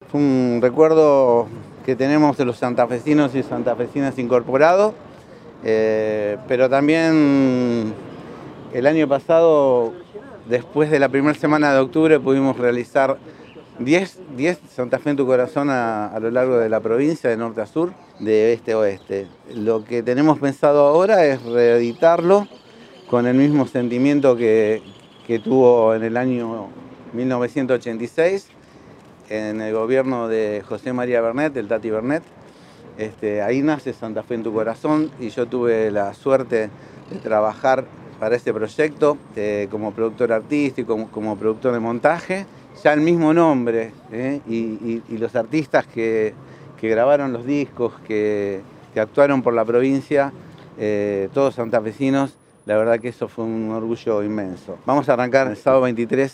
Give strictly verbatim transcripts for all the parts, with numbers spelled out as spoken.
Fue un recuerdo que tenemos de los santafesinos y santafesinas incorporados, eh, pero también el año pasado, después de la primera semana de octubre, pudimos realizar diez Santa Fe en tu Corazón a, a lo largo de la provincia, de norte a sur, de este a oeste. Lo que tenemos pensado ahora es reeditarlo con el mismo sentimiento que, que tuvo en el año mil novecientos ochenta y seis, en el gobierno de José María Bernet, el Tati Bernet. Este, ahí nace Santa Fe en tu Corazón y yo tuve la suerte de trabajar para este proyecto eh, como productor artístico, como, como productor de montaje. Ya el mismo nombre ¿eh? y, y, y los artistas que, que grabaron los discos, que, que actuaron por la provincia, eh, todos santafesinos, la verdad que eso fue un orgullo inmenso. Vamos a arrancar el sábado veintitrés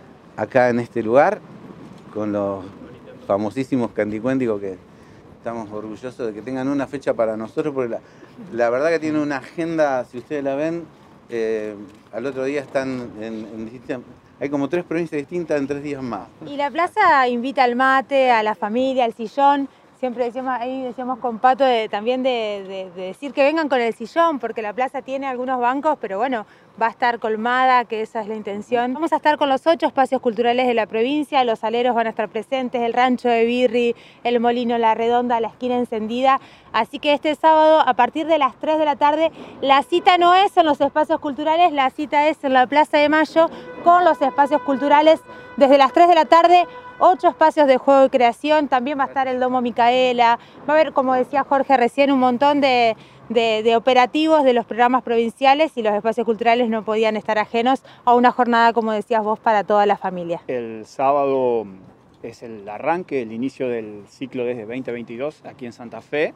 acá en este lugar con los famosísimos canticuénticos, que estamos orgullosos de que tengan una fecha para nosotros, porque la, la verdad que tiene una agenda, si ustedes la ven, eh, al otro día están en, en distintas, hay como tres provincias distintas en tres días más. Y la plaza invita al mate, a la familia, al sillón. Siempre decíamos, ahí decíamos con Pato de, también de, de, de decir que vengan con el sillón, porque la plaza tiene algunos bancos, pero bueno, va a estar colmada, que esa es la intención. Vamos a estar con los ocho espacios culturales de la provincia, los aleros van a estar presentes, el rancho de Birri, el molino La Redonda, la esquina encendida. Así que este sábado, a partir de las tres de la tarde, la cita no es en los espacios culturales, la cita es en la Plaza de Mayo con los espacios culturales desde las tres de la tarde. Ocho espacios de juego y creación, también va a estar el Domo Micaela, va a haber, como decía Jorge recién, un montón de, de, de operativos de los programas provinciales, y los espacios culturales no podían estar ajenos a una jornada, como decías vos, para toda la familia. El sábado es el arranque, el inicio del ciclo desde veinte veintidós aquí en Santa Fe.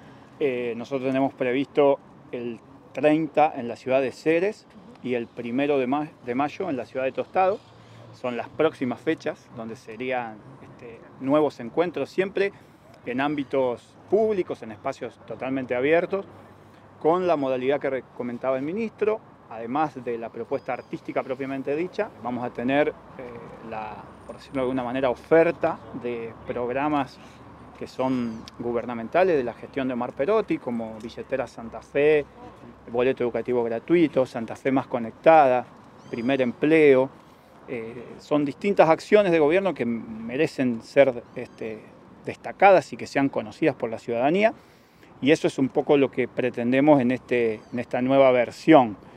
Eh, nosotros tenemos previsto el treinta en la ciudad de Ceres y el primero de, ma de mayo en la ciudad de Tostado. Son las próximas fechas donde serían este, nuevos encuentros, siempre en ámbitos públicos, en espacios totalmente abiertos, con la modalidad que comentaba el ministro. Además de la propuesta artística propiamente dicha, vamos a tener eh, la, por decirlo de alguna manera, oferta de programas que son gubernamentales de la gestión de Omar Perotti, como Billetera Santa Fe, Boleto Educativo Gratuito, Santa Fe Más Conectada, Primer Empleo. Eh, son distintas acciones de gobierno que merecen ser este, destacadas y que sean conocidas por la ciudadanía, y eso es un poco lo que pretendemos en, este, en esta nueva versión.